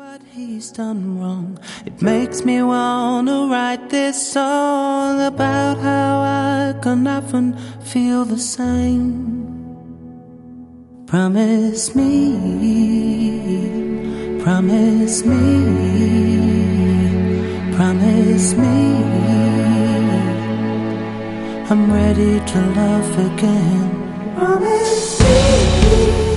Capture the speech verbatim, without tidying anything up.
What he's done wrong, it makes me wanna write this song about how I can often feel the same. Promise me, promise me, promise me, I'm ready to love again. Promise me.